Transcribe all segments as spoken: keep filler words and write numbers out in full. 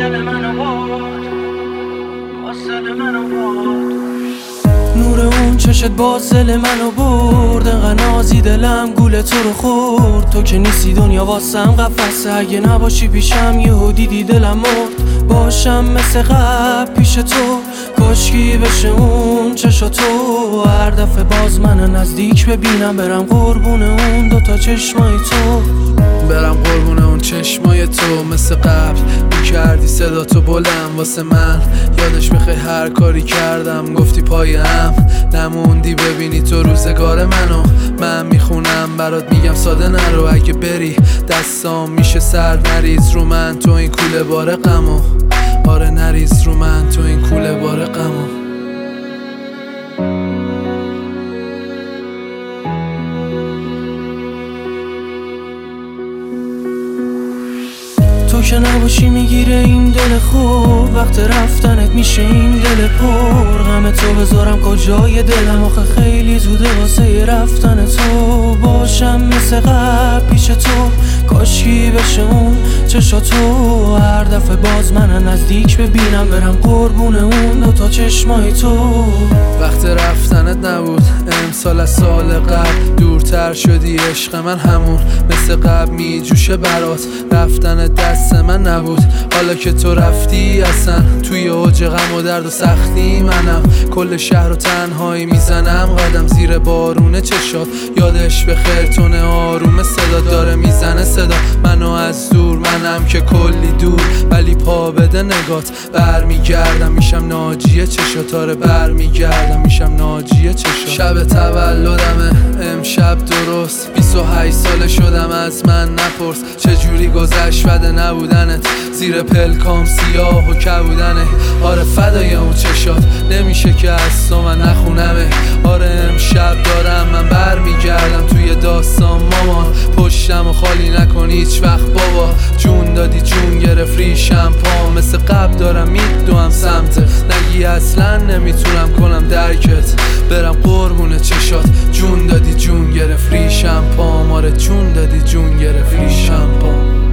دل منو برد، باز دل منو برد. نور اون چشت باز دل منو برد، انقدر نازی دلم گول تو رو خورد. تو که نیستی دنیا واسم قفسه، اگه نباشی پیشم یهو دیدی دلم مرد. باشم مثل قبل پیش تو، کاشکی بشه اون چشا تو. هر دفعه باز من نزدیک ببینم، برم قربون اون دوتا چشمای تو. برم قربون اون چشمای تو. مثل قبل میکردی صدا تو بلند واسه من، یادش بخیر هر کاری کردم گفتی پای هم نموندی ببینی تو روزگار منو. من میخونم برات میگم ساده نرو، اگه بری دستام میشه سر نریز رو من تو این کوله بار غمو. آره نریز رو من تو این کوله بار غمو. تو که نباشی میگیره این دل خوب، وقت رفتنت میشه این دل پر. غم تو بذارم کجای دلم، آخه خیلی زوده واسه رفتن تو. باشم مثل قبل پیش تو، کاشکی بشه اون چشا تو. هر دفعه باز من نزدیک ببینم، برم قربون اون دوتا چشمای تو. وقت رفتنت نبود امسال از سال قبل، دورتر شدی عشق من همون مثل قبل میجوشه برات. رفتنت دست من نبود حالا که تو رفتی اصلا، توی اوج غم و درد و سختی منم. کل شهر و تنهایی میزنم قدم زیر بارون چشات. یادش به خیرتونه آروم صدا داره میزنه صدا منو از دور. منم که کلی دور ولی پا بده نگات، برمیگردم میشم ناجی چشات. آره برمیگردم میشم ناجی چشات. شب تولدمه امشب درست بیست و هشت ساله شدم، از من نپرس چجوری گذشت بده نبودنت. زیر پلکام سیاه و کبودنه. آره فدای اون چشات نمیشه که از تو من نخونمه. آره امشب دارم من برمیگردم توی داستان مامان. پشتم و خالی نکن هیچ وقت بابا، جون دادی جون گرفت ریشم پا. مثل قبل دارم میدوام سمت، نگی اصلا نمیتونم کنم درکت. برم قربون چشات، جون دادی جون گرفت ریشم پا. آره جون دادی جون گرفت ریشم پا.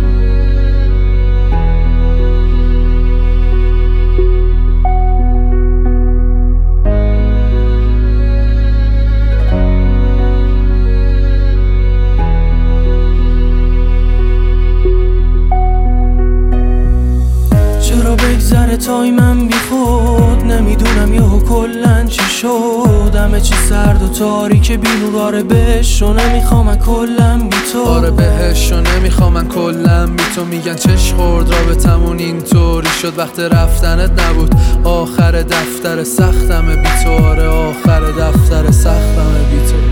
بگذره تایمم بی خود، نمیدونم یهو کلن چی شد. همه چی سرد و تاریک بی نور. آره بهش رو نمیخوام من کلن بی تو. آره بهش رو نمیخوام من کلن بی تو. میگن چش خورد رابطمون اینطوری شد، وقت رفتنت نبود آخر دفتر سختمه بی تو. آره آخر دفتر سختمه بی تو.